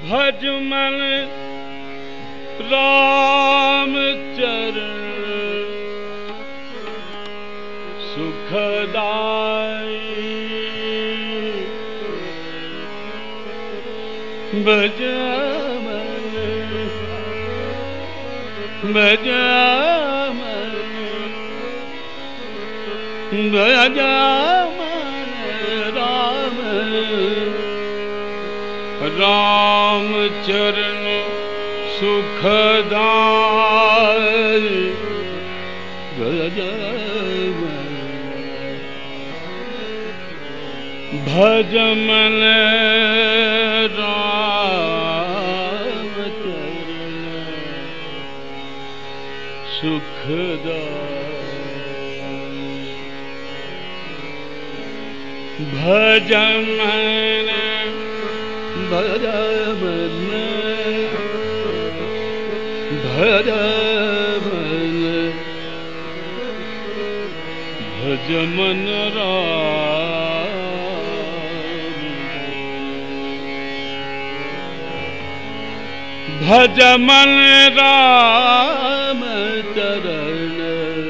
भज मन राम चरण सुखदाई भज मन भज मन भज मन राम राम चरण सुखदाई भज भज मन राम चरण सुखदाई भज मन भज मन भज मन भज मन राम भज मन राम चरण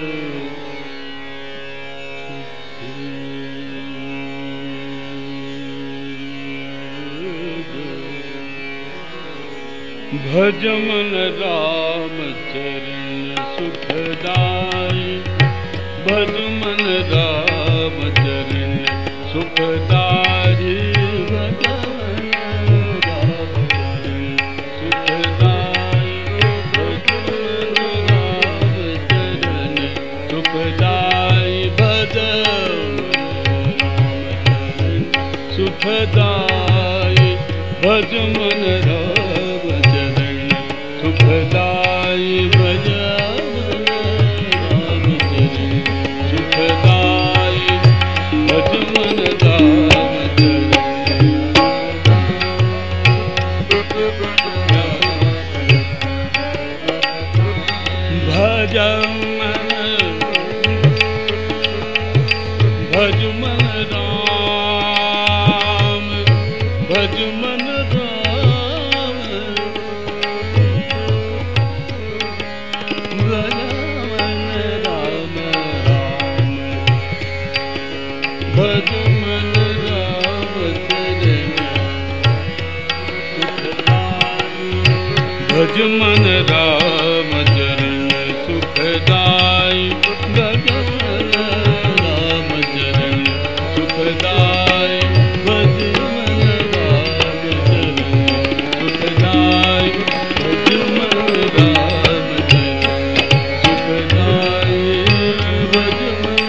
भज मन राम चरण सुखदाई भज मन राम चरण सुखदाई भज मन राम चरण सुखदाई भज मन राम चरण सुखदाई भज सुखदाई भज मन राम चरण सुखदाई भज राम चरण सुखदाई भज मन राम चरण भज मन भज मन राम भज मन भज मन राम भज मन राम चरण सुखदाई भज मन राम चरण सुखदाई भज मन राम चरण सुखदाई भज मन राम चरण सुखदाई भज मन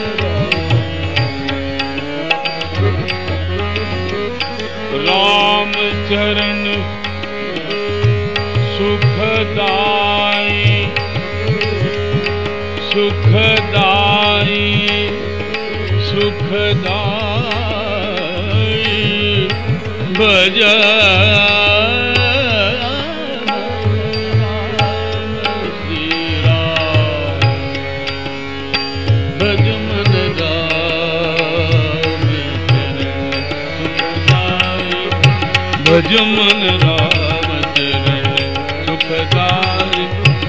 राम चरण सुखदाई सुखदाई सुखदाई भज श्री राम भज मन राम चरण सुखदाई भज मन राम चरण सुखदाई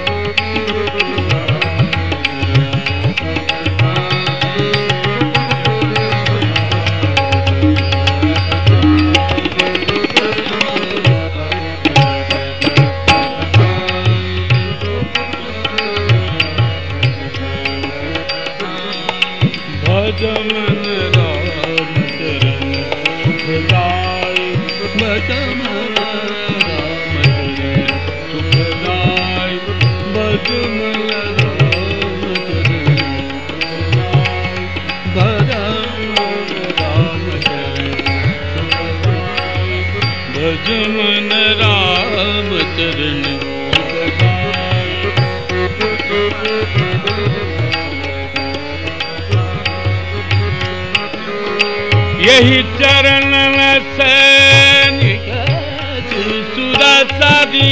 भज मन राम चरण सुखदाई भज मन राम चरण सुखदाई भज मन राम चरण भज मन राम चरण भज मन राम चरण यही चरण से सुरसदी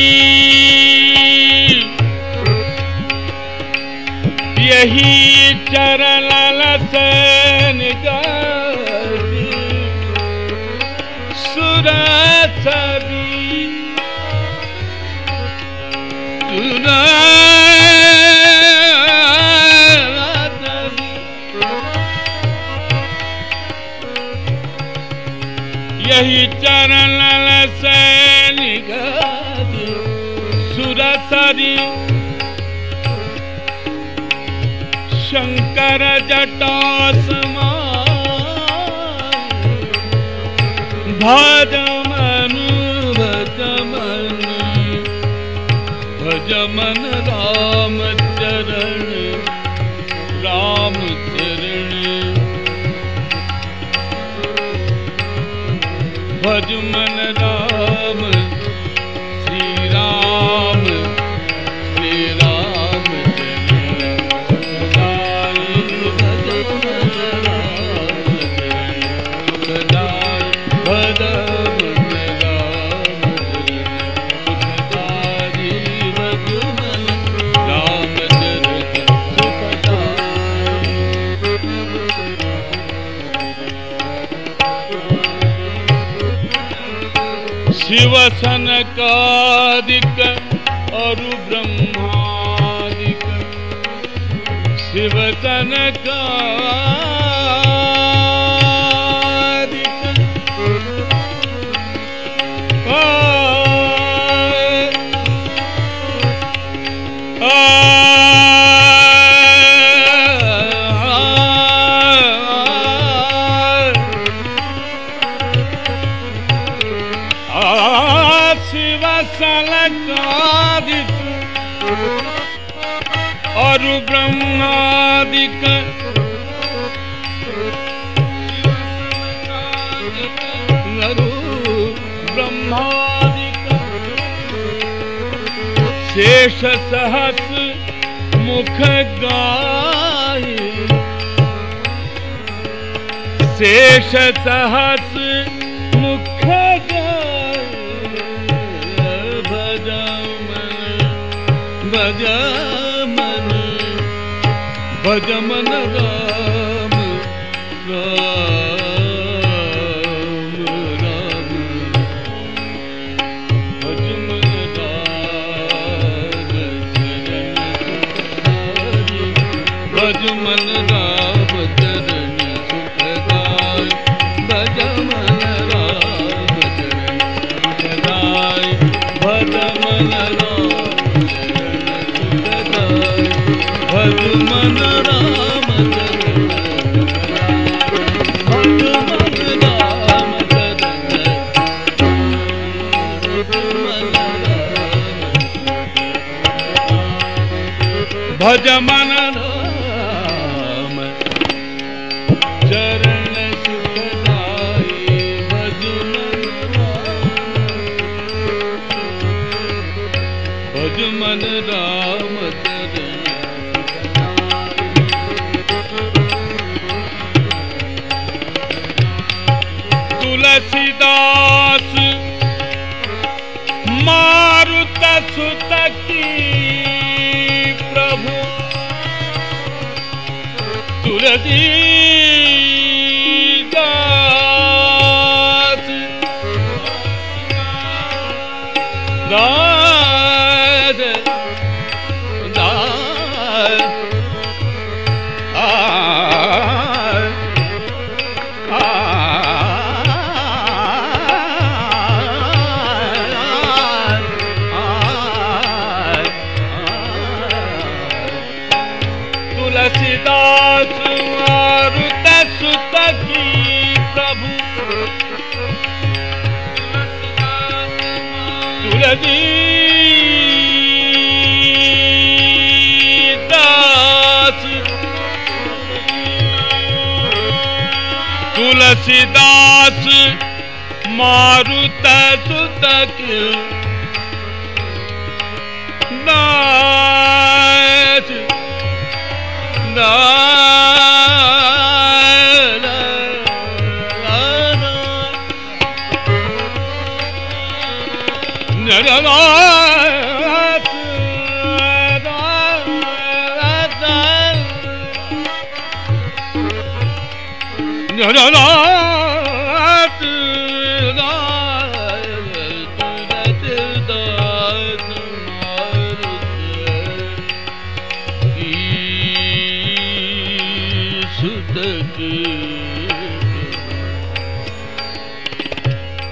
यही चरण से सुरसदी यही चरण से निगत सुरसरी शंकर जटा समान भजमन भजमन भजमन राम चरण राम चरण भजमन राम श्री राम शिव सनकादिक और ब्रह्मादिक शिव सनकादिक और ब्रह्मादिक ब्रह्मादिक शेष सहस मुख गाय शेष सहस मुख गाय भजमन भजमन राम राम राम भजमन राम भजमन राम चरण सुखदाय भजमन राम चरण सुखदाय भजमन भजमन राम भजमन राम चरण सुखदाई भजमन राम चरण तुलसीदास मारुत सुत की प्रभु तुलसीदास दास दास तुलसीदास मारुत सुत की प्रभु तुलसीदास तुलसीदास मारुत सुत की दास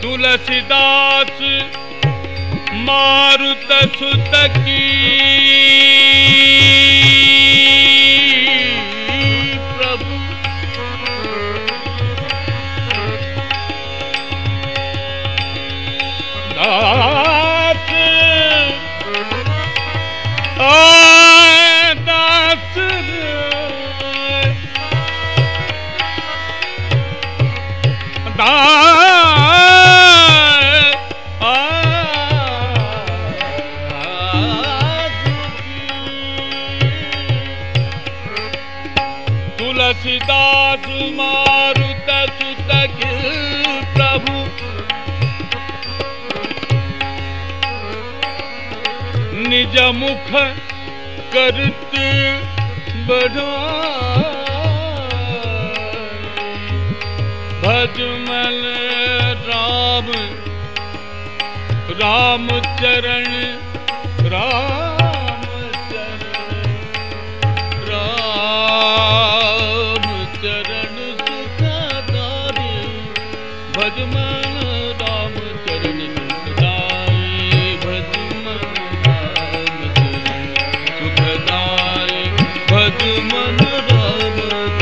तुलसीदास मारुत सुत की प्रभु दास दास तुलसीदास मारुत सुत की प्रभु निज मुख करत बढ़ाई भजमल राम राम चरण राम चरण सुखदाई भजमल राम चरण सुखदाई भजमल राम चरण सुखदाई भजमल राम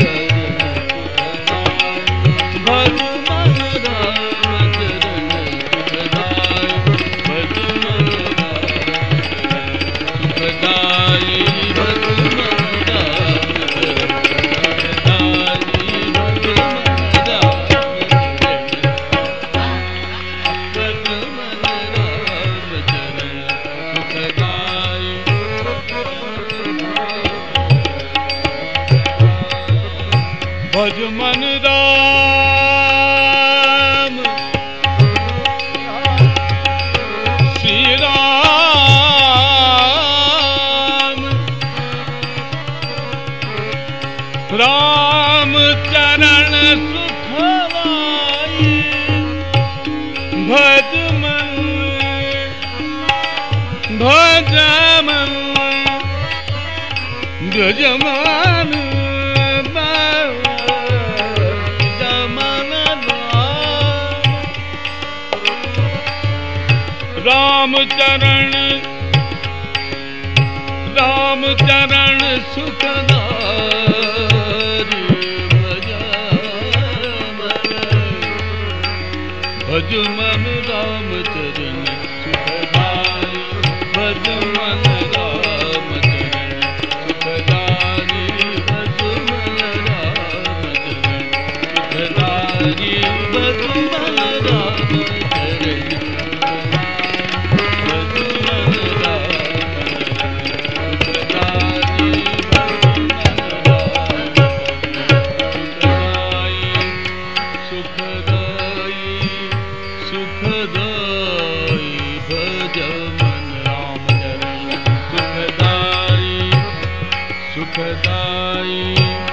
भज मन राम श्री राम राम चरण सुखवाई भज मन भज मन गजमान राम चरण सुखदारी भज मन राम चरण सुखदारी भज मन राम चरण सुखदारी भज मन राम चरण सुखदारी भज मन राम चरण सुखदाई